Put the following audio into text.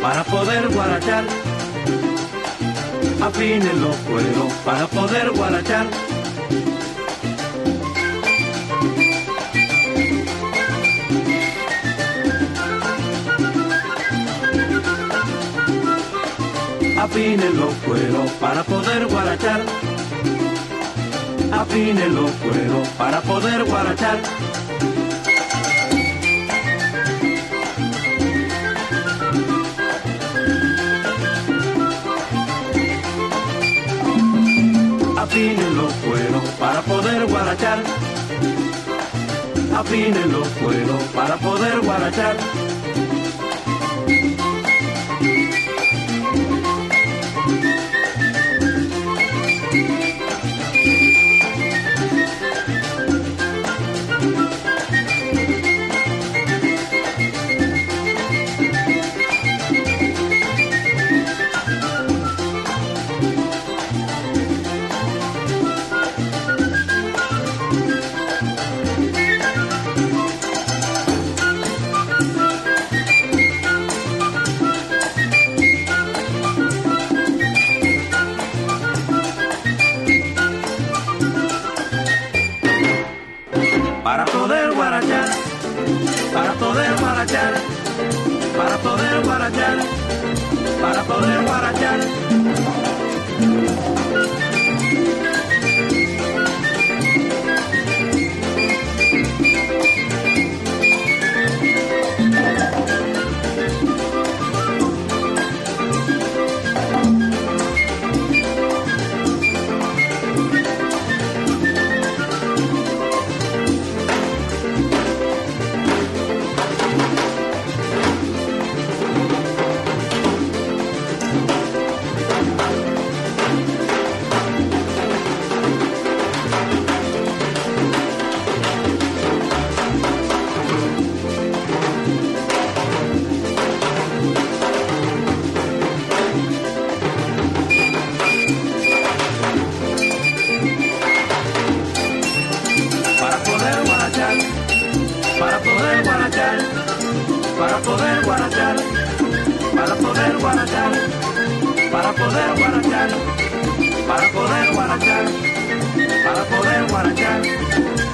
para poder guarachar. Afinen los cueros para poder guarachar. Afinen los cueros para poder guarachar. Afinen los cueros para poder guarachar. Afinen los cueros para poder guarachar. Afinen los cueros para poder guarachar. Para poder guarachar, para poder guarachar, para poder guarachar, para poder guarachar. Para poder guarachar, para poder guarachar, para poder guarachar, para poder guarachar, para poder guarachar, para poder guarachar.